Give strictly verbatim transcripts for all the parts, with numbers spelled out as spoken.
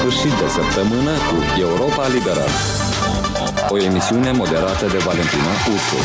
sfârșit de săptămână cu Europa Liberă. O emisiune moderată de Valentina Ursu.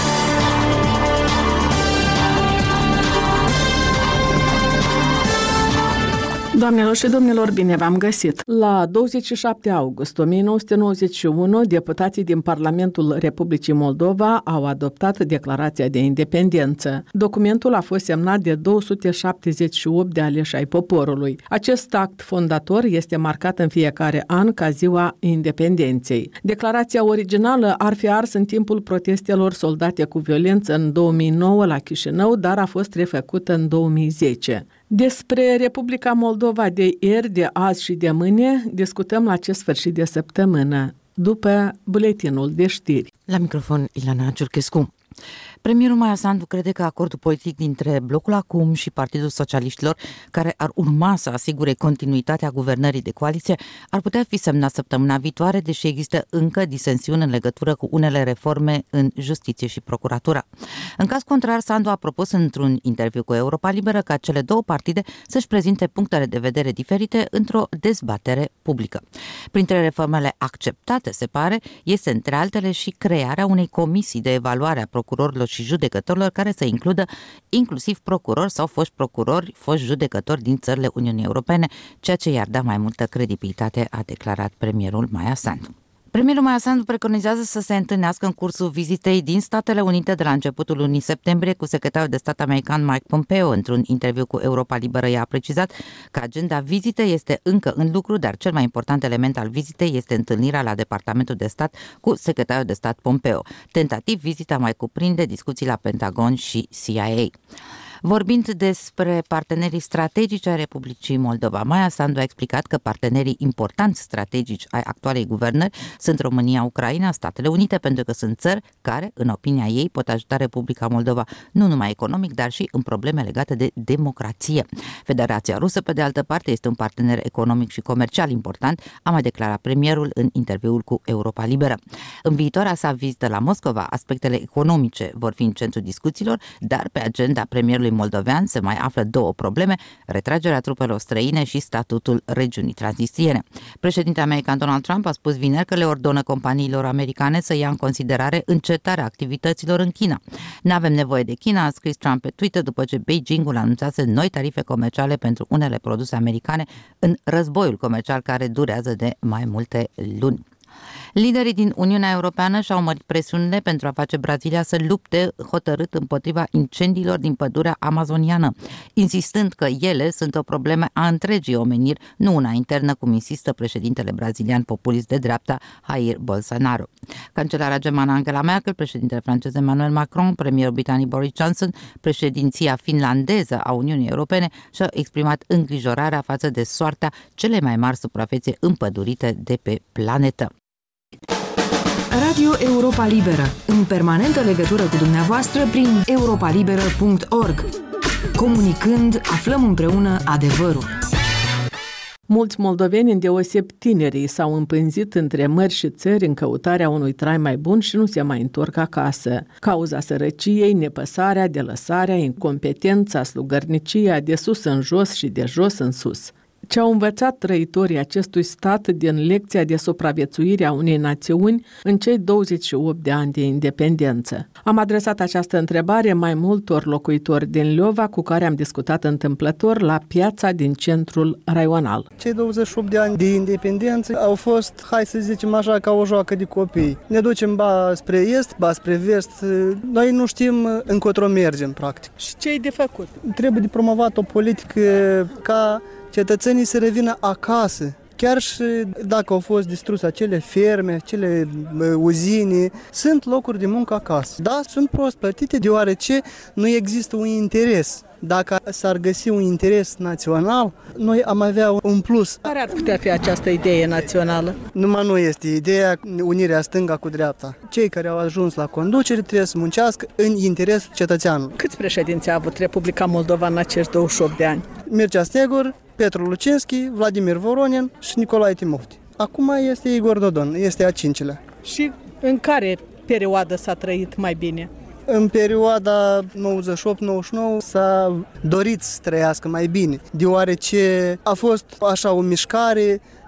Doamnelor și domnilor, bine v-am găsit! La douăzeci și șapte august o mie nouă sute nouăzeci și unu, deputații din Parlamentul Republicii Moldova au adoptat Declarația de Independență. Documentul a fost semnat de două sute șaptezeci și opt de aleși ai poporului. Acest act fondator este marcat în fiecare an ca ziua independenței. Declarația originală ar fi ars în timpul protestelor soldate cu violență în două mii nouă la Chișinău, dar a fost refăcută în două mii zece. Despre Republica Moldova de ieri, de azi și de mâine discutăm la acest sfârșit de săptămână, după buletinul de știri. La microfon, Ilana Ciurchescu. Premierul Maia Sandu crede că acordul politic dintre Blocul Acum și Partidul Socialiștilor, care ar urma să asigure continuitatea guvernării de coaliție, ar putea fi semnat săptămâna viitoare, deși există încă disensiuni în legătură cu unele reforme în justiție și procuratură. În caz contrar, Sandu a propus într-un interviu cu Europa Liberă ca cele două partide să-și prezinte punctele de vedere diferite într-o dezbatere publică. Printre reformele acceptate, se pare, este între altele și crearea unei comisii de evaluare a procurorilor și judecătorilor care să includă inclusiv procurori sau foști procurori, foști judecători din țările Uniunii Europene, ceea ce i-ar da mai multă credibilitate, a declarat premierul Maia Sandu. Premierul Maia Sandu preconizează să se întâlnească în cursul vizitei din Statele Unite de la începutul lunii septembrie cu secretarul de stat american Mike Pompeo. Într-un interviu cu Europa Liberă, i-a precizat că agenda vizitei este încă în lucru, dar cel mai important element al vizitei este întâlnirea la Departamentul de Stat cu secretarul de stat Pompeo. Tentativ, vizita mai cuprinde discuții la Pentagon și C I A. Vorbind despre partenerii strategici ai Republicii Moldova, Maia Sandu a explicat că partenerii importanți strategici ai actualei guvernări sunt România, Ucraina, Statele Unite, pentru că sunt țări care, în opinia ei, pot ajuta Republica Moldova nu numai economic, dar și în probleme legate de democrație. Federația Rusă, pe de altă parte, este un partener economic și comercial important, a mai declarat premierul în interviul cu Europa Liberă. În viitoarea sa vizită la Moscova, aspectele economice vor fi în centrul discuțiilor, dar pe agenda premierului moldovean se mai află două probleme: retragerea trupelor străine și statutul regiunii transnistriene. Președintele american Donald Trump a spus vineri că le ordonă companiilor americane să ia în considerare încetarea activităților în China. N-avem nevoie de China, a scris Trump pe Twitter după ce Beijingul anunțase noi tarife comerciale pentru unele produse americane în războiul comercial care durează de mai multe luni. Liderii din Uniunea Europeană și-au mărit presiunile pentru a face Brazilia să lupte hotărât împotriva incendiilor din pădurea amazoniană, insistând că ele sunt o problemă a întregii omeniri, nu una internă, cum insistă președintele brazilian populist de dreapta Jair Bolsonaro. Cancelara germană Angela Merkel, președintele francez Emmanuel Macron, premierul britanic Boris Johnson, președinția finlandeză a Uniunii Europene și-au exprimat îngrijorarea față de soarta cele mai mari suprafețe împădurite de pe planetă. Radio Europa Liberă, în permanentă legătură cu dumneavoastră prin europa liberă punct org. Comunicând, aflăm împreună adevărul. Mulți moldoveni, îndeoseb tinerii, s-au împânzit între mări și țări în căutarea unui trai mai bun și nu se mai întorc acasă. Cauza sărăciei, nepăsarea, delăsarea, incompetența, slugărnicia, de sus în jos și de jos în sus. Ce au învățat trăitorii acestui stat din lecția de supraviețuire a unei națiuni în cei douăzeci și opt de ani de independență? Am adresat această întrebare mai multor locuitori din Leova cu care am discutat întâmplător la piața din centrul raional. Cei douăzeci și opt de ani de independență au fost, hai să zicem așa, ca o joacă de copii. Ne ducem ba spre est, ba spre vest. Noi nu știm încotro mergem, practic. Și ce e de făcut? Trebuie de promovat o politică ca cetățenii să revină acasă. Chiar și dacă au fost distruse acele ferme, acele uzine, sunt locuri de muncă acasă. Da, sunt prost plătite deoarece nu există un interes. Dacă s-ar găsi un interes național, noi am avea un plus. Care ar putea fi această idee națională? Numai nu este ideea unirea stânga cu dreapta. Cei care au ajuns la conducere trebuie să muncească în interesul cetățeanului. Câți președinți a avut Republica Moldova în acești douăzeci și opt de ani? Mircea Stegur, Petru Lucinski, Vladimir Voronin și Nicolae Timofti. Acum este Igor Dodon, este a cincilea. Și în care perioadă s-a trăit mai bine? În perioada nouăzeci și opt nouăzeci și nouă s-a dorit să trăiască mai bine, deoarece a fost așa o mișcare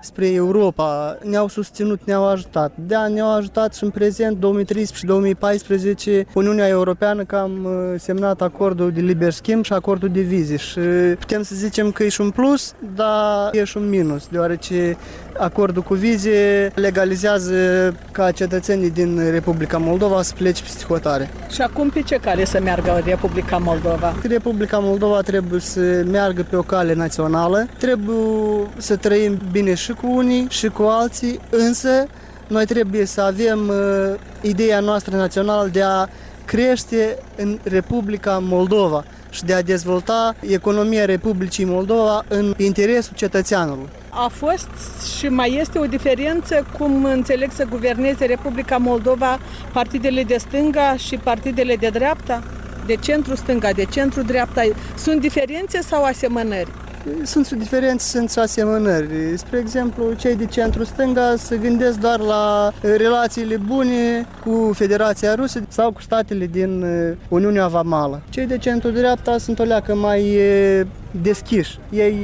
spre Europa, ne-au susținut, ne-au ajutat. Da, ne-au ajutat și în prezent, două mii treisprezece și două mii paisprezece, Uniunea Europeană, că am semnat acordul de liber schimb și acordul de vize și putem să zicem că e și un plus, dar e și un minus, deoarece acordul cu vize legalizează ca cetățenii din Republica Moldova să plece peste hotare. Și acum pe ce cale să meargă Republica Moldova? Republica Moldova trebuie să meargă pe o cale națională, trebuie să trăim bine și cu unii și cu alții, însă noi trebuie să avem uh, ideea noastră națională de a crește în Republica Moldova și de a dezvolta economia Republicii Moldova în interesul cetățeanului. A fost și mai este o diferență cum înțeleg să guverneze Republica Moldova partidele de stânga și partidele de dreapta? De centru-stânga, de centru-dreapta. Sunt diferențe sau asemănări? Sunt și diferențe, sunt și asemănări. Spre exemplu, cei de centru-stânga se gândesc doar la relațiile bune cu Federația Rusă sau cu statele din Uniunea Vamală. Cei de centru-dreapta sunt o leacă mai deschiși. Ei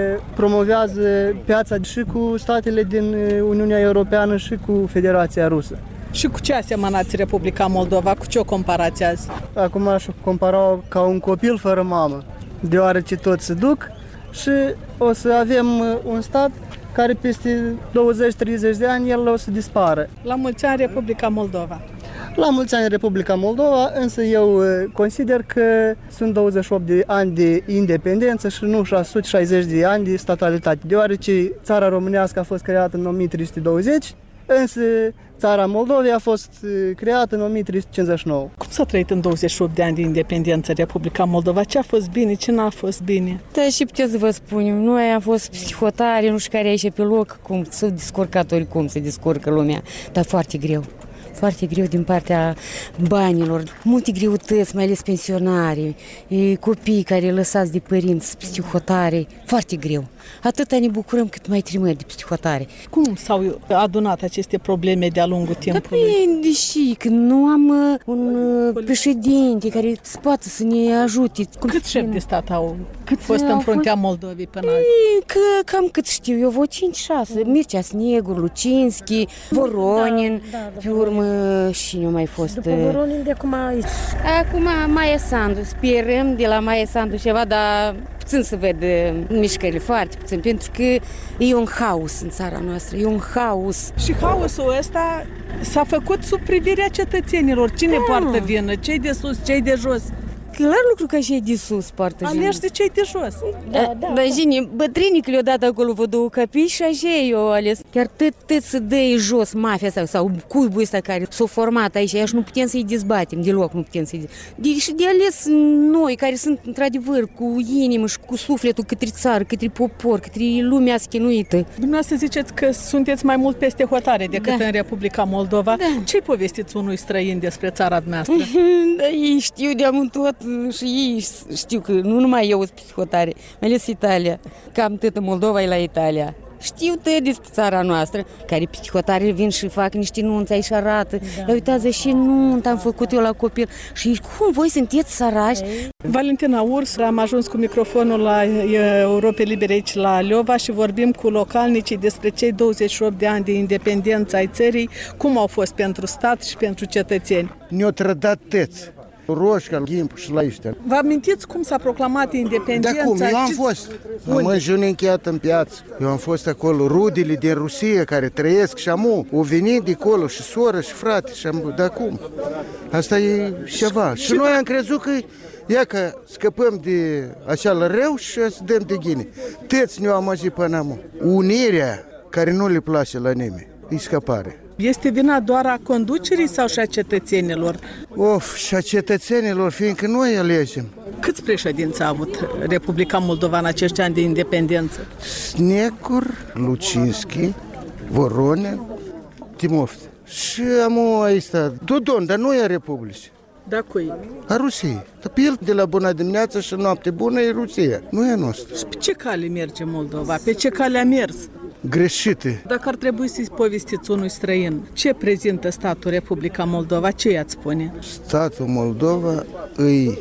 promovează piața și cu statele din Uniunea Europeană și cu Federația Rusă. Și cu ce asemănați Republica Moldova? Cu ce o comparați azi? Acum aș compara ca un copil fără mamă, deoarece toți se duc și o să avem un stat care peste douăzeci treizeci de ani el o să dispară. La mulți ani Republica Moldova! La mulți ani Republica Moldova, însă eu consider că sunt douăzeci și opt de ani de independență și nu șase sute șaizeci de ani de statalitate, deoarece țara românească a fost creată în o mie trei sute douăzeci, însă țara Moldovei a fost creată în o mie trei sute cincizeci și nouă. Cum s-a trăit în douăzeci și opt de ani de independență Republica Moldova? Ce a fost bine, ce n-a fost bine? Da, și puteți să vă spun, noi am fost psihotari, nu știu care aici pe loc, cum s-au descurcat oricum se descurcă lumea, dar foarte greu. Foarte greu din partea banilor, multe greutăți, mai ales pensionari, copii care lăsați de părinți, psihotare, foarte greu. Atâta ne bucurăm cât mai trimări de psihotare. Cum s-au adunat aceste probleme de-a lungul timpului? Da, deși când nu am un președinte care să poată să ne ajute. Câți șefi de stat au cât fost în fruntea fost... Moldovei până azi? Că, cam cât știu eu, vreo cinci șase. Mircea Snegur, Lucinski, Voronin, da, da, da, pe urmă și nu mai fost. După Voronin de acum aici. Acum Maia Sandu, sperăm de la Maia Sandu ceva, dar puțin să ved mișcările, foarte puțin, pentru că e un haos în țara noastră, e un haos. Și haosul ăsta s-a făcut sub privirea cetățenilor. Cine da. poartă vină? Cei de sus, cei de jos? Clar lucru ca cei de sus poartă vină. Aleși de cei de jos. Da, da, da. Dar, Gine, bătrânii că le-au dat acolo vă două căpii și așa eu ales. Chiar tot, tot să dă jos mafia asta sau cuibul ăsta care s-a format aici, așa nu putem să-i dezbatem, deloc nu putem să-i dezbatem. Și de ales noi, care sunt într-adevăr cu inimă și cu sufletul către țară, către popor, către lumea schinuită. Dumneavoastră ziceți că sunteți mai mult peste hotare decât da. în Republica Moldova. Da. Ce-i povestiți unui străin despre țara dumneavoastră? Da, ei știu de-am tot și ei știu că nu numai eu sunt psihotare, mai ales Italia, cam toată Moldova e la Italia. Știu tot despre țara noastră, care psihotare vin și fac niște nunți, aici arată. Da. Uitați, și nuntă am făcut eu la copil. Și cum voi sunteți sărași? Valentina Urs, am ajuns cu microfonul la Europa Libere aici la Leova și vorbim cu localnicii despre cei douăzeci și opt de ani de independență ai țării, cum au fost pentru stat și pentru cetățeni. Ne-au trădat tăți. Roșca, Ghimp și la ăștia. Vă amintiți cum s-a proclamat independența? Da, cum? Eu am fost. Am înjunenchiat în piață. Eu am fost acolo. Rudele din Rusia care trăiesc și amu. O venit de acolo și soră și frate și am... Da, cum? Asta e ceva. Și, și noi am crezut că ia că scăpăm de așa la rău și să dăm de ghine. Tăți ne-au amăjit până amu. Unirea care nu le place la nimeni. E scăpare. Este vina doar a conducerii sau și a cetățenilor? Of, și a cetățenilor, fiindcă noi alegem. Câți președinți a avut Republica Moldova în acești ani de independență? Snegur, Lucinski, Voronin, Timofte. Și am aici, Dodon, dar nu e a Republicii. Da, cui? A Rusiei. Pe el de la bună dimineață și noapte bună e Rusia, nu e a noastră. Și pe ce cale merge Moldova? Pe ce cale a mers? Greșite. Dacă ar trebui să-i povestiți unui străin, ce prezintă statul Republica Moldova, ce i-ați spune? Statul Moldova e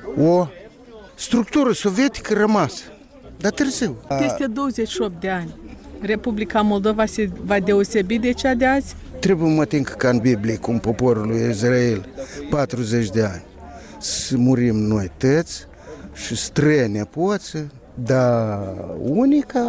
o structură sovietică rămasă, dar târziu. Peste douăzeci și opt de ani. Republica Moldova se va deosebi de cea de azi? Trebuie mă ating ca în Biblie, cum poporul lui Israel, patruzeci de ani. Să murim noi tăți și străine nepoți, dar unica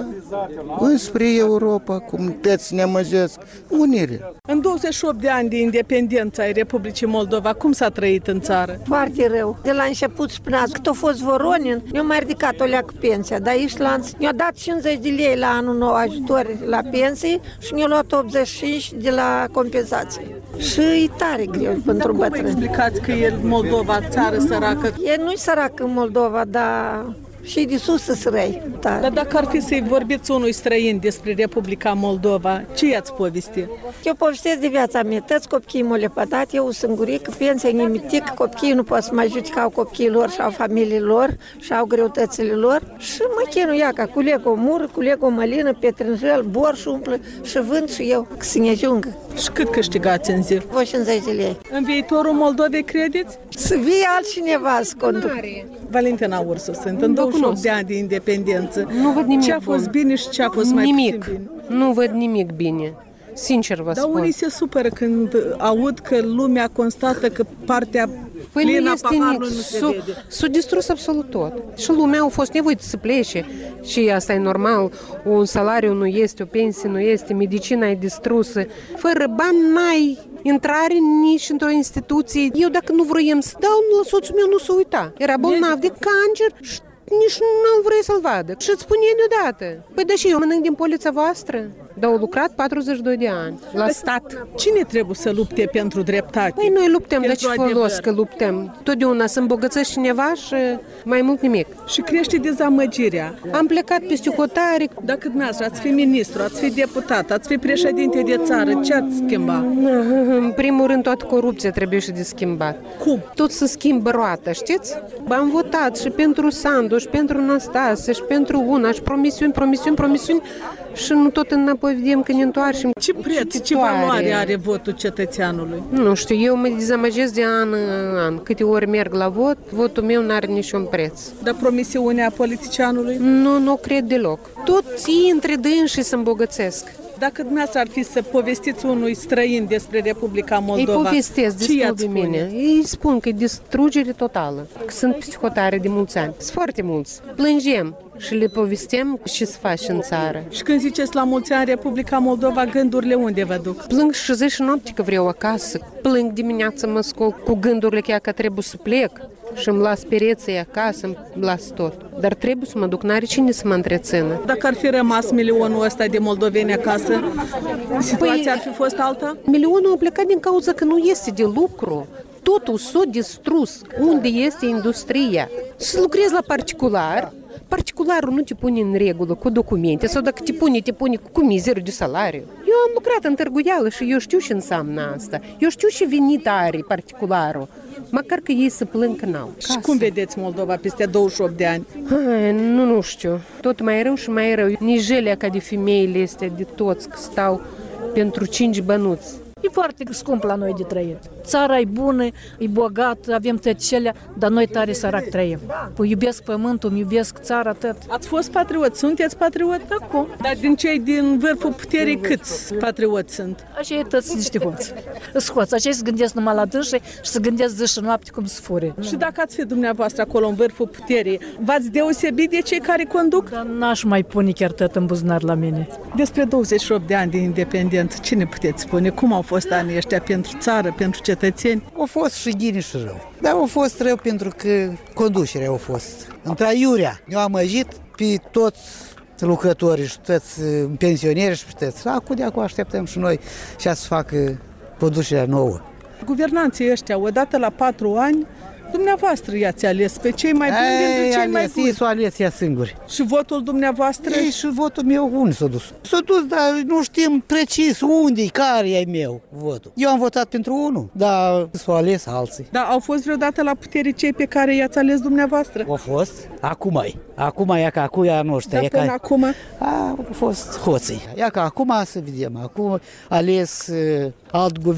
înspre Europa, cum tăți ne amăjesc, unire. În douăzeci și opt de ani de independență ai Republicii Moldova, cum s-a trăit în țară? Foarte rău. De la început spuneați, cât a fost Voronin, ne-a mai ridicat o leacă pensia, dar Islanț ne-a dat cincizeci de lei la anul nou ajutor la pensii și ne-a luat optzeci și cinci de la compensație. Și e tare greu pentru Dar bătrâni. cum explicați că e Moldova țară săracă? E nu-i săracă în Moldova, dar și de sus să răi. Dar dacă ar fi să-i vorbiți unui străin despre Republica Moldova, ce i-ați povesti? Eu povestesc de viața mea. Toți copiii m-au lepădat, eu singurică, pensia nimitic, copiii nu pot să mă ajute ca au copiii lor și au familiile lor și au greutățile lor. Și mă chinuia ca culeg o mură, culeg o mălină, petrânjel, borș umplă și vând și eu, că să ne ajungă. Și cât câștigați în zi? cincizeci de lei. În viitorul Moldovei credeți? Să vie altcineva să conduc. Valentina Ursu sunt în douăzeci și opt de ani de independență. Nu văd nimic ce a fost bun. bine și ce a fost mai nimic. puțin bine? Nu văd nimic bine. Sincer vă Dar spun. unii se supără când aud că lumea constată că partea Păi plină nu a este paharului nic. nu se S-a, vede. s-a distrus absolut tot. Și lumea a fost nevoită să plece. Și asta e normal. Un salariu nu este, o pensie nu este, medicina e distrusă. Fără bani n-ai intrare nici într-o instituție. Eu dacă nu vroiam să dau, la soțul meu nu s-a uita. Era bolnav de cancer și nici nu vrea să-l vadă. Și îți spune deodată. Păi da și eu mănânc din polița voastră. Dar au lucrat patruzeci și doi de ani la stat. Cine trebuie să lupte pentru dreptate? Păi noi luptăm, dar Pentru ce folos adevăr. că luptăm? Totdeauna să îmbogățești cineva și mai mult nimic. Și crește dezamăgirea. Am plecat peste hotare. Dacă dumneavoastră ați fi ministru, ați fi deputat, ați fi președinte de țară, ce ați schimba? În primul rând, toată corupția trebuie și de schimbat. Cum? Tot să schimbă roata, știți? Am votat și pentru Sandu, și pentru Năstase, și pentru una, și promisiuni, promisiuni, promisiuni, și nu tot înapoi vedem că ne întoarcem. Ce preț, ce valoare are votul cetățeanului? Nu știu, eu mă dezamăgesc de an în an. Câte ori merg la vot, votul meu n-are niciun preț. Dar promisiunea politicianului? Nu, nu cred deloc. Toți între dânsii se îmbogățesc. Dacă dumneavoastră ar fi să povestiți unui străin despre Republica Moldova, Îi povestesc ce destul i-ați de spune? mine. Îi spun că e distrugere totală. Că sunt psihotare de mulți ani. Sunt foarte mulți. Plângem și le povestem ce se face în țară. Și când ziceți la mulți ani Republica Moldova, gândurile unde vă duc? Plâng și zi și noapte că vreau acasă. Plâng dimineața, mă scol cu gândurile că, că trebuie să plec. Și îmi las pereții acasă, îmi las tot. Dar trebuie să mă duc, n-are cine să mă întrețină. Dacă ar fi rămas milionul ăsta de moldoveni acasă, situația Păi, ar fi fost alta? Milionul a plecat din cauza că nu este de lucru. Totul s-a distrus. Unde este industria? Să lucrezi la particular, particularul nu te pune în regulă cu documente sau dacă te pune, te pune cu mizerul de salariu. Eu am lucrat în târguială și eu știu ce înseamnă asta. Eu știu ce venit are particularul. Măcar că ei să plâng că n-au. Și cum vedeți Moldova peste douăzeci și opt de ani? Hai, nu, nu știu. Tot mai rău și mai rău. Nijelea ca de femeile astea de toți că stau pentru cinci bănuți. E foarte scump la noi de trăit. Țara e bună, e bogată, avem tăcelea, dar noi tare sărac trăim. Păi iubesc pământul, îmi iubesc țara, tot. Ați fost patriot? Sunteți patriot? Acum. Dar din cei din vârful puterii câți patrioți sunt? Așa e toți niște hoți. Sunt hoți, așa se gândesc numai la dânsii și se gândesc zi și noapte cum să fure. Și dacă ați fi dumneavoastră acolo în vârful puterii, v-ați deosebit de cei care conduc? Dar n-aș mai pune chiar tot în buzunar la mine. Despre douăzeci și opt de ani de independență, ce ne puteți spune? Cum au fost anii ăștia pentru țară, pentru cetățeni? Au fost și bine și rău. Dar au fost rău pentru că conducerea au fost. Între-aiurea ne-au amăjit pe toți lucrătorii și toți pensionieri și toți. Acum de acum așteptăm și noi și să facă conducerea nouă. Guvernanții ăștia, odată la patru ani, dumneavoastră i-ați ales pe cei mai buni dintre cei mai buni. Ei s-au ales ea singuri. Și votul dumneavoastră? Ei, și votul meu unde s-a dus? S-a dus, dar nu știm precis unde, care e meu votul. Eu am votat pentru unul, dar s-au ales alții. Dar au fost vreodată la putere cei pe care i-ați ales dumneavoastră? Au fost, acum e. Acum e ca acum ea noastră. Dar până ca... acum? A, au fost hoții. Ia că acum să vedem. Acum ales uh, alt guvern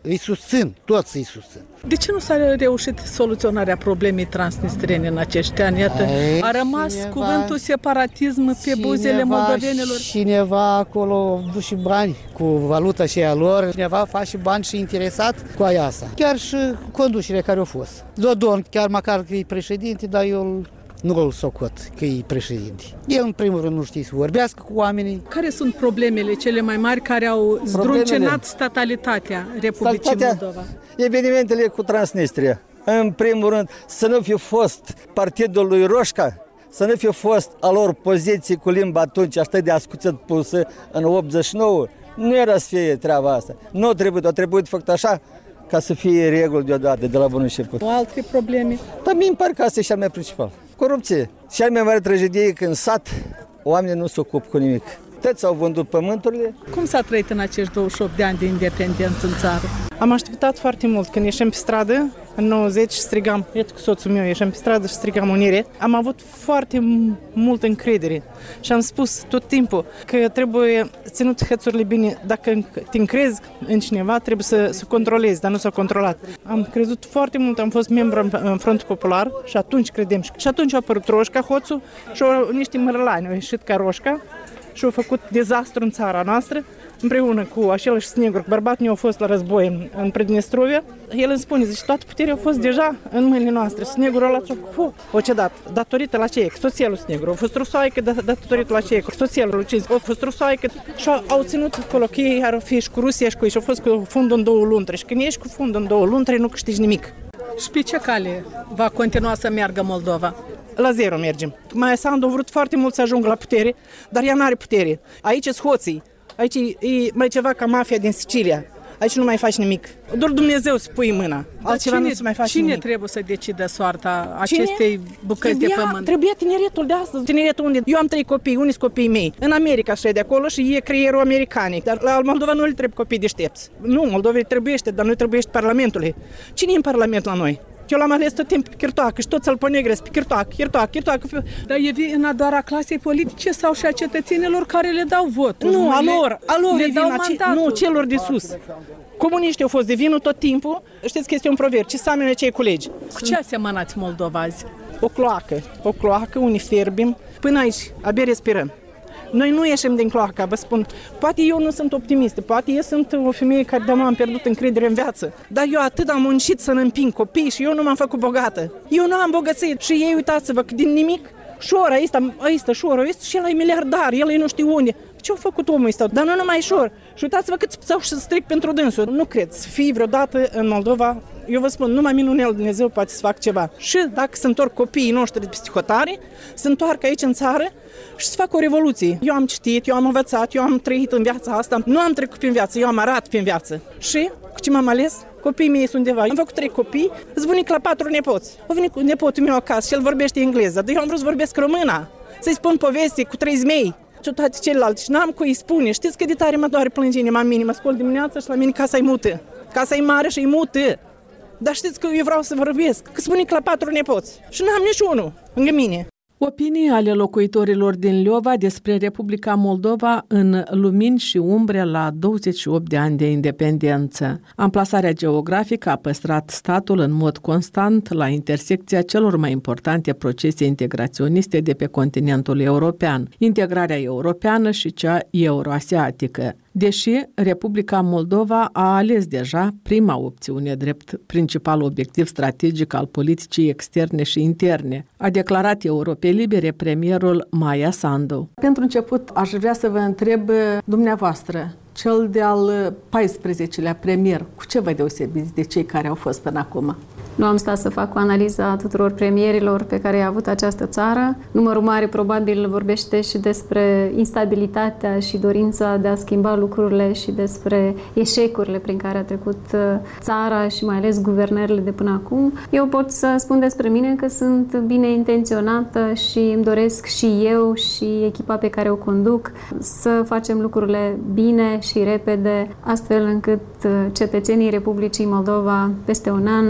îi susțin, toți îi susțin. De ce nu s-a reușit soluționarea problemei transnistrene în acești ani? Iată, Aici a rămas cineva, cuvântul separatism pe buzele moldovenilor. Cineva acolo du și bani cu valuta și a lor, cineva face bani și interesat cu aia asta. Chiar și conducerea care a fost. Dodon, chiar măcar că e președinte, dar eu nu îl socot că e președinte. El, în primul rând, nu știe să vorbească cu oamenii. Care sunt problemele cele mai mari care au zdruncinat statalitatea Republicii Statalitatea, Moldova? Evenimentele cu Transnistria. În primul rând, să nu fi fost partidul lui Roșca, să nu fi fost a lor poziție cu limba atunci așa de ascuțit pusă în optzeci și nouă. Nu era să fie treaba asta. Nu trebuie, a trebuit făcut așa ca să fie reguli deodată, de la bun început. O alte probleme? Dar mie îmi pare că asta e cel mai principal. Corupție. Cea mai mare tragedie e că în sat oamenii nu se ocupă cu nimic. Toți au vândut pământurile. Cum s-a trăit în acești douăzeci și opt de ani de independență în țară? Am așteptat foarte mult. Când ieșeam pe stradă, în nouăzeci, strigam, iată cu soțul meu, ieșeam pe stradă și strigam unire. Am avut foarte multă încredere și am spus tot timpul că trebuie ținut hățurile bine. Dacă te încrezi în cineva, trebuie să, să controlezi, dar nu s-a controlat. Am crezut foarte mult, am fost membru în, în Frontul Popular și atunci credem. Și atunci a apărut Roșca, hoțul, și au, niște mărlani au ieșit ca Roșca și au făcut dezastru în țara noastră, împreună cu același Snegru. Bărbatul meu a fost la război în, în Prednestrovia. El îmi spune, zice, toată puterea a fost deja în mâinile noastre. Snegru ăla fu, o cedat, datorită la cei, soțielul Snegru. A fost rusoaică datorită la cei, soțielul lui Cinci. A fost rusoaică și au ținut acolo că ei ar fi și cu Rusia și cu ei și au fost cu fundul în două luntri. Și când ești cu fundul în două luntri, nu câștigi nimic. Și pe ce cale va continua să meargă Moldova? La zero mergem. Maia Sandu a vrut foarte mult să ajungă la putere, dar ea n-are putere. Aici sunt hoții. Aici e mai ceva ca mafia din Sicilia. Aici nu mai faci nimic. Doar Dumnezeu să pui mâna. Altceva cine, nu se mai face cine nimic. trebuie să decide soarta Cine? acestei bucăți Trebuia, de pământ? Trebuia tineretul de astăzi. Tineretul unde? Eu am trei copii, unii sunt copiii mei. În America și de acolo și e creierul americanic. Dar la Moldova nu le trebuie copii deștepți. Nu, Moldova îi trebuiește, dar nu îi trebuiește Parlamentului. Cine e în Parlament la noi? Eu l-am ales tot timpul pe Chirtoacă și toți alponegre pe Chirtoacă, Chirtoacă, Chirtoacă. Dar e vina doar a clasei politice sau și a cetățenilor care le dau votul? Nu, a lor, a lor le e dau vina, mandatul. nu, celor de sus. Comuniștii au fost de vină tot timpul. Știți că este un proverb, ce seamănă cei colegi. Cu ce asemănați Moldova azi? O cloacă, o cloacă, unii fierbim. Până aici, abia respirăm. Noi nu ieșim din cloaca, vă spun. Poate eu nu sunt optimistă, poate eu sunt o femeie care de-am am pierdut încredere în viață. Dar eu atât am muncit să ne împing copii și eu nu m-am făcut bogată. Eu nu am bogățit și ei, uitați-vă, că din nimic, șora ăsta, ăsta, șora ăsta și el e miliardar, el e nu știu unde. Ce-a făcut omul ăsta? Dar nu numai șor. Și uitați-vă cât s-au strict pentru dânsul. Nu cred să fii vreodată în Moldova. Eu vă spun, numai minunel Dumnezeu poate să facă ceva. Și dacă se întorc copiii noștri de peste hotare, se întoarcă aici în țară și să facă o revoluție. Eu am citit, eu am învățat, eu am trăit în viața asta. Nu am trecut prin viață, eu am arat prin viață. Și cu ce m-am ales? Copiii mei sunt undeva. Am făcut trei copii, zvonic la patru nepoți. A venit cu nepotul meu acasă și el vorbește engleză, dar eu am vrut să vorbesc româna. Să-i spun poveste cu trei zmei. Și toate celelalte. Și n-am cu îi spune. Știți că de tare mă doare plânge inima mine. Mă scol dimineața și la mine casa e mută. Casa e mare și e mută. Dar știți că eu vreau să vorbesc. Că spune că la patru nepoți. Și n-am niciunul lângă mine. Opinii ale locuitorilor din Leova despre Republica Moldova în lumini și umbre la douăzeci și opt de ani de independență. Amplasarea geografică a păstrat statul în mod constant la intersecția celor mai importante procese integraționiste de pe continentul european, integrarea europeană și cea euroasiatică. Deși Republica Moldova a ales deja prima opțiune drept principal obiectiv strategic al politicii externe și interne, a declarat Europei Libere premierul Maia Sandu. Pentru început, aș vrea să vă întreb dumneavoastră, cel de-al paisprezecelea premier, cu ce vă deosebiți de cei care au fost până acum? Nu am stat să fac o analiză a tuturor premierilor pe care a avut această țară. Numărul mare probabil vorbește și despre instabilitatea și dorința de a schimba lucrurile și despre eșecurile prin care a trecut țara și mai ales guvernările de până acum. Eu pot să spun despre mine că sunt bine intenționată și îmi doresc și eu și echipa pe care o conduc să facem lucrurile bine și repede, astfel încât cetățenii Republicii Moldova peste un an, peste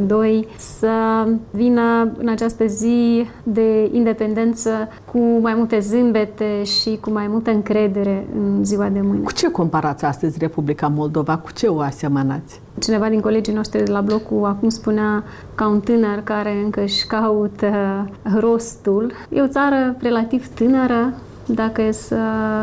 doi, să vină în această zi de independență cu mai multe zâmbete și cu mai multă încredere în ziua de mâine. Cu ce comparați astăzi Republica Moldova? Cu ce o asemănați? Cineva din colegii noștri de la blocul acum spunea ca un tânăr care încă își caută rostul. E o țară relativ tânără, dacă e să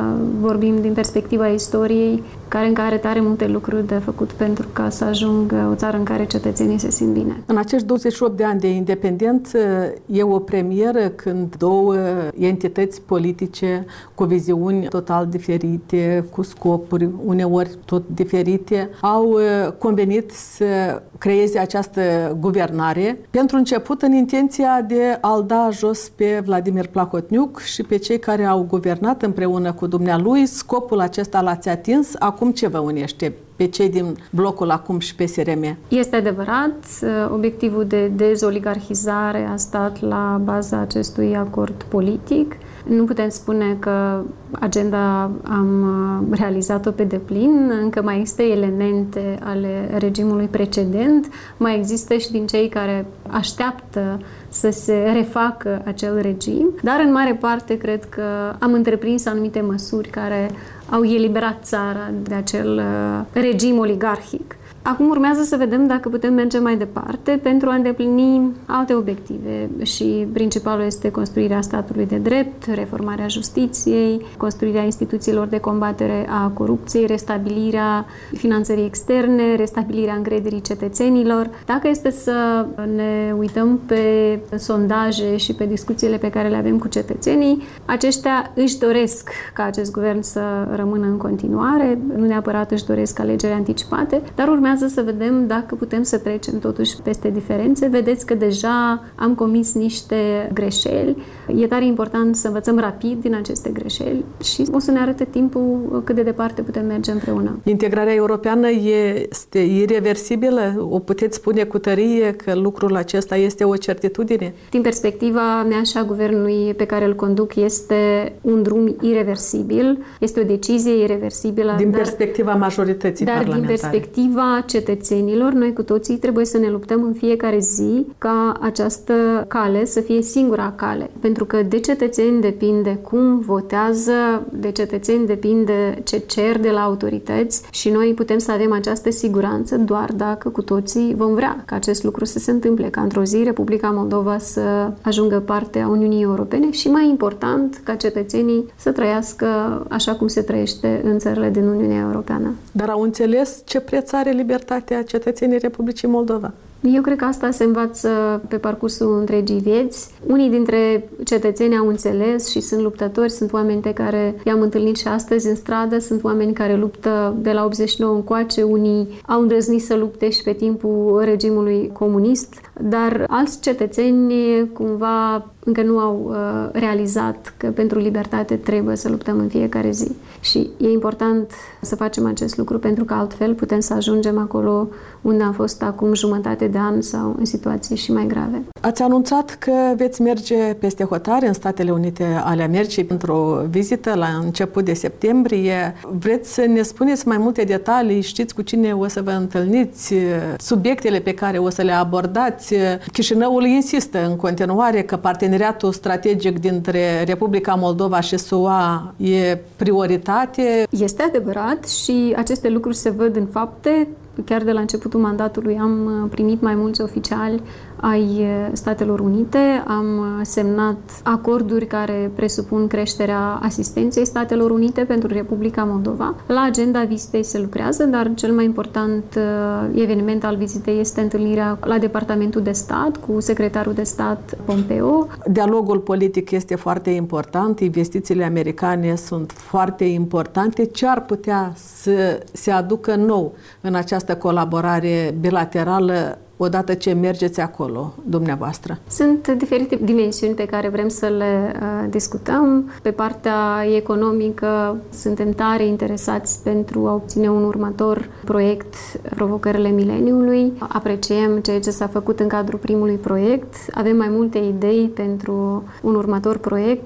vorbim din perspectiva istoriei, care încă are tare multe lucruri de făcut pentru ca să ajungă o țară în care cetățenii se simt bine. În acești douăzeci și opt de ani de independență e o premieră când două entități politice cu viziuni total diferite, cu scopuri uneori tot diferite, au convenit să creeze această guvernare, pentru început în intenția de a-l da jos pe Vladimir Plahotniuc și pe cei care au guvernat împreună cu dumnealui. Scopul acesta l-ați atins. Acum ce vă unește pe cei din blocul acum și P S R M? Este adevărat, obiectivul de dezoligarhizare a stat la baza acestui acord politic. Nu putem spune că agenda am realizat-o pe deplin, încă mai există elemente ale regimului precedent, mai există și din cei care așteaptă să se refacă acel regim, dar în mare parte cred că am întreprins anumite măsuri care au eliberat țara de acel regim oligarhic. Acum urmează să vedem dacă putem merge mai departe pentru a îndeplini alte obiective și principalul este construirea statului de drept, reformarea justiției, construirea instituțiilor de combatere a corupției, restabilirea finanțării externe, restabilirea încrederii cetățenilor. Dacă este să ne uităm pe sondaje și pe discuțiile pe care le avem cu cetățenii, aceștia își doresc ca acest guvern să rămână în continuare, nu neapărat își doresc alegeri anticipate, dar urmează să vedem dacă putem să trecem totuși peste diferențe. Vedeți că deja am comis niște greșeli. E tare important să învățăm rapid din aceste greșeli și o să ne arate timpul cât de departe putem merge împreună. Integrarea europeană este ireversibilă? O puteți spune cu tărie că lucrul acesta este o certitudine? Din perspectiva mea și a guvernului pe care îl conduc, este un drum ireversibil, este o decizie ireversibilă. Din dar, perspectiva majorității dar parlamentare. Din perspectiva cetățenilor, noi cu toții trebuie să ne luptăm în fiecare zi ca această cale să fie singura cale. Pentru că de cetățeni depinde cum votează, de cetățeni depinde ce cer de la autorități și noi putem să avem această siguranță doar dacă cu toții vom vrea ca acest lucru să se întâmple, ca într-o zi Republica Moldova să ajungă parte a Uniunii Europene și, mai important, ca cetățenii să trăiască așa cum se trăiește în țările din Uniunea Europeană. Dar au înțeles ce preț are libertatea cetățenii Republicii Moldova? Eu cred că asta se învață pe parcursul întregii vieți. Unii dintre cetățeni au înțeles și sunt luptători, sunt oameni pe care i-am întâlnit și astăzi în stradă, sunt oameni care luptă de la optzeci și nouă încoace, unii au îndrăznit să lupte și pe timpul regimului comunist, dar alți cetățeni cumva încă nu au uh, realizat că pentru libertate trebuie să luptăm în fiecare zi. Și e important să facem acest lucru pentru că altfel putem să ajungem acolo unde am fost acum jumătate de an sau în situații și mai grave. Ați anunțat că veți merge peste hotare în Statele Unite ale Americii într-o vizită la început de septembrie. Vreți să ne spuneți mai multe detalii? Știți cu cine o să vă întâlniți? Subiectele pe care o să le abordați? Chișinăul insistă în continuare că parteneriatul strategic dintre Republica Moldova și S U A e prioritate. Este adevărat și aceste lucruri se văd în fapte. Chiar de la începutul mandatului am primit mai mulți oficiali ai Statelor Unite, am semnat acorduri care presupun creșterea asistenței Statelor Unite pentru Republica Moldova. La agenda vizitei se lucrează, dar cel mai important eveniment al vizitei este întâlnirea la Departamentul de Stat cu secretarul de stat Pompeo. Dialogul politic este foarte important, investițiile americane sunt foarte importante. Ce ar putea să se aducă nou în această colaborare bilaterală odată ce mergeți acolo, dumneavoastră? Sunt diferite dimensiuni pe care vrem să le uh, discutăm. Pe partea economică suntem tare interesați pentru a obține un următor proiect, Provocările Mileniului. Apreciem ceea ce s-a făcut în cadrul primului proiect. Avem mai multe idei pentru un următor proiect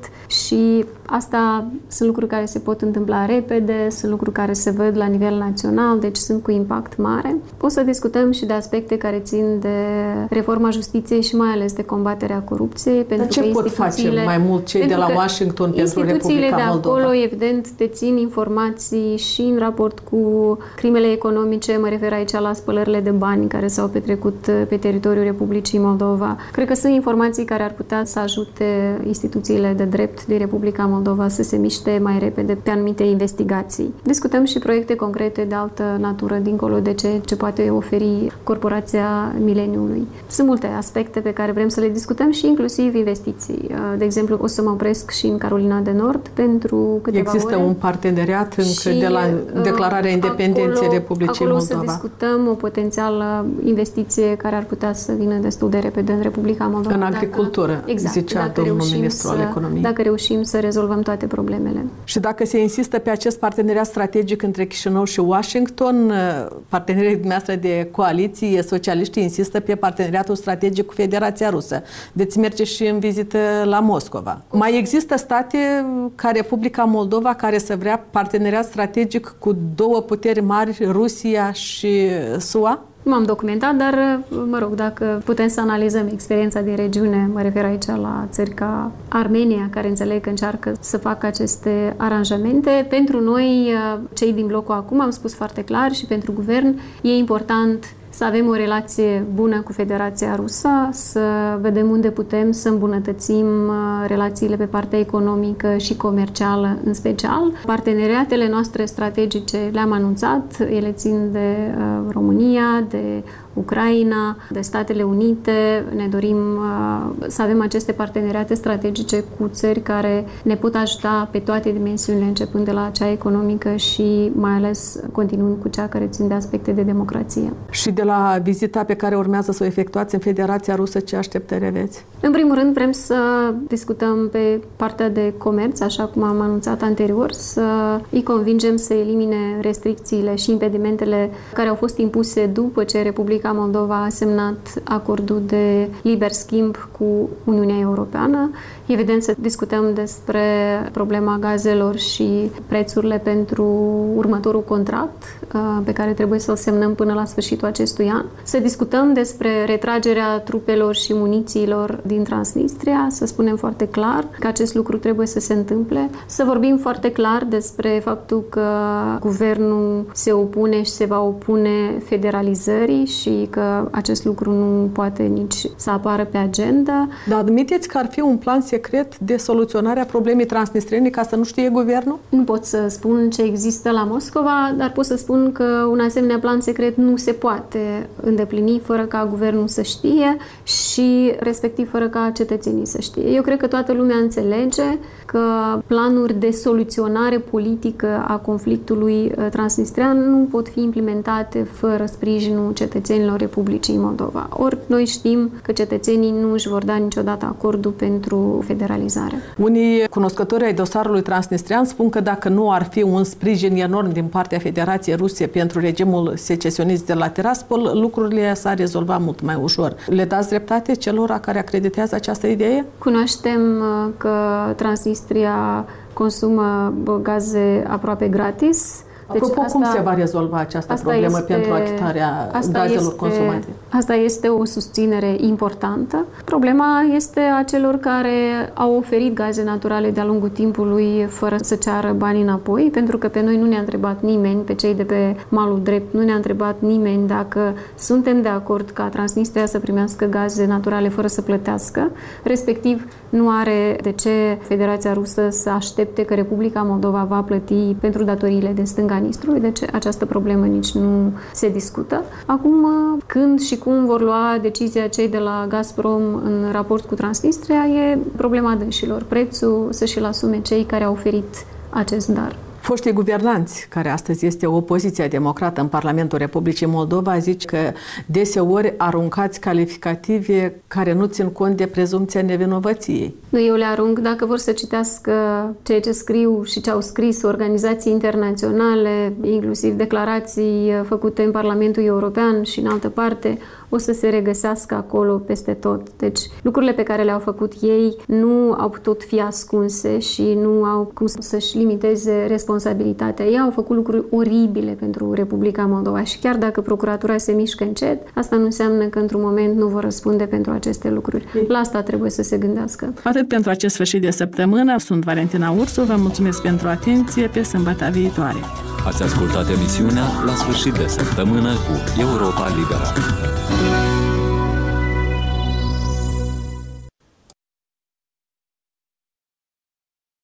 și asta sunt lucruri care se pot întâmpla repede, sunt lucruri care se văd la nivel național, deci sunt cu impact mare. O să discutăm și de aspecte care țin de reforma justiției și mai ales de combaterea corupției. Pentru Dar ce că pot face mai mult cei de la Washington pentru Republica Moldova? Instituțiile de acolo, evident, dețin informații și în raport cu crimele economice, mă refer aici la spălările de bani care s-au petrecut pe teritoriul Republicii Moldova. Cred că sunt informații care ar putea să ajute instituțiile de drept din Republica Moldova să se miște mai repede pe anumite investigații. Discutăm și proiecte concrete de altă natură, dincolo de ce, ce poate oferi Corporația Mileniului. Sunt multe aspecte pe care vrem să le discutăm și inclusiv investiții. De exemplu, o să mă opresc și în Carolina de Nord pentru câteva Există ore. un parteneriat încă de la declararea independenței acolo, Republicii acolo Moldova. Acolo să discutăm o potențială investiție care ar putea să vină destul de repede în Republica Moldova. În agricultură, dacă, exact, zicea dacă domnul reușim ministru să, al economiei. Dacă reușim să rezolvăm toate problemele. Și dacă se insistă pe acest parteneriat strategic între Chișinău și Washington, partenerii dumneavoastră de coaliție, socialiștii, insistă pe parteneriatul strategic cu Federația Rusă. Veți merge și în vizită la Moscova. Mai există state ca Republica Moldova care să vrea parteneriat strategic cu două puteri mari, Rusia și S U A? M-am documentat, dar, mă rog, dacă putem să analizăm experiența din regiune, mă refer aici la țări ca Armenia, care înțeleg că încearcă să facă aceste aranjamente. Pentru noi, cei din blocul acum, am spus foarte clar și pentru guvern, e important să avem o relație bună cu Federația Rusă, să vedem unde putem să îmbunătățim relațiile pe partea economică și comercială în special. Parteneriatele noastre strategice le-am anunțat, ele țin de România, de Ucraina, de Statele Unite. Ne dorim uh, să avem aceste parteneriate strategice cu țări care ne pot ajuta pe toate dimensiunile, începând de la cea economică și mai ales continuând cu cea care țin de aspecte de democrație. Și de la vizita pe care urmează să o efectuați în Federația Rusă, ce așteptări aveți? În primul rând, vrem să discutăm pe partea de comerț, așa cum am anunțat anterior, să îi convingem să elimine restricțiile și impedimentele care au fost impuse după ce Republica Moldova a semnat acordul de liber schimb cu Uniunea Europeană. Evident, să discutăm despre problema gazelor și prețurile pentru următorul contract pe care trebuie să-l semnăm până la sfârșitul acestui an. Să discutăm despre retragerea trupelor și munițiilor din Transnistria, să spunem foarte clar că acest lucru trebuie să se întâmple. Să vorbim foarte clar despre faptul că guvernul se opune și se va opune federalizării și că acest lucru nu poate nici să apară pe agenda. Dar admiteți că ar fi un plan secret de soluționare a problemei transnistriene ca să nu știe guvernul? Nu pot să spun ce există la Moscova, dar pot să spun că un asemenea plan secret nu se poate îndeplini fără ca guvernul să știe și respectiv fără ca cetățenii să știe. Eu cred că toată lumea înțelege că planuri de soluționare politică a conflictului transnistrian nu pot fi implementate fără sprijinul cetățenilor Republicii Moldova. Ori noi știm că cetățenii nu își vor da niciodată acordul pentru federalizare. Unii cunoscători ai dosarului transnistrian spun că dacă nu ar fi un sprijin enorm din partea Federației Ruse pentru regimul secesionist de la Tiraspol, lucrurile s-ar rezolva mult mai ușor. Le dați dreptate celor care acreditează această idee? Cunoaștem că Transnistria consumă gaze aproape gratis. Deci Apropo, asta, cum se va rezolva această problemă este, pentru achitarea gazelor este, consumate? Asta este o susținere importantă. Problema este a celor care au oferit gaze naturale de-a lungul timpului fără să ceară bani înapoi, pentru că pe noi nu ne-a întrebat nimeni, pe cei de pe malul drept, nu ne-a întrebat nimeni dacă suntem de acord ca Transnistria să primească gaze naturale fără să plătească. Respectiv, nu are de ce Federația Rusă să aștepte că Republica Moldova va plăti pentru datoriile de stânga Nistrului, deci această problemă nici nu se discută. Acum, când și cum vor lua decizia cei de la Gazprom în raport cu Transnistria, e problema dânșilor. Prețul să și-l asume cei care au oferit acest dar. Foștii guvernanți, care astăzi este opoziția democrată în Parlamentul Republicii Moldova, zic că deseori aruncați calificative care nu țin cont de prezumția nevinovăției. Nu, eu le arunc dacă vor să citească ceea ce scriu și ce au scris organizații internaționale, inclusiv declarații făcute în Parlamentul European și în altă parte, o să se regăsească acolo peste tot. Deci lucrurile pe care le-au făcut ei nu au putut fi ascunse și nu au cum să-și limiteze responsabilitatea. Ei au făcut lucruri oribile pentru Republica Moldova și chiar dacă procuratura se mișcă încet, asta nu înseamnă că într-un moment nu vor răspunde pentru aceste lucruri. La asta trebuie să se gândească. Atât pentru acest sfârșit de săptămână. Sunt Valentina Ursu, vă mulțumesc pentru atenție, pe sâmbătă viitoare. Ați ascultat emisiunea La sfârșit de săptămână cu Europa Liberă.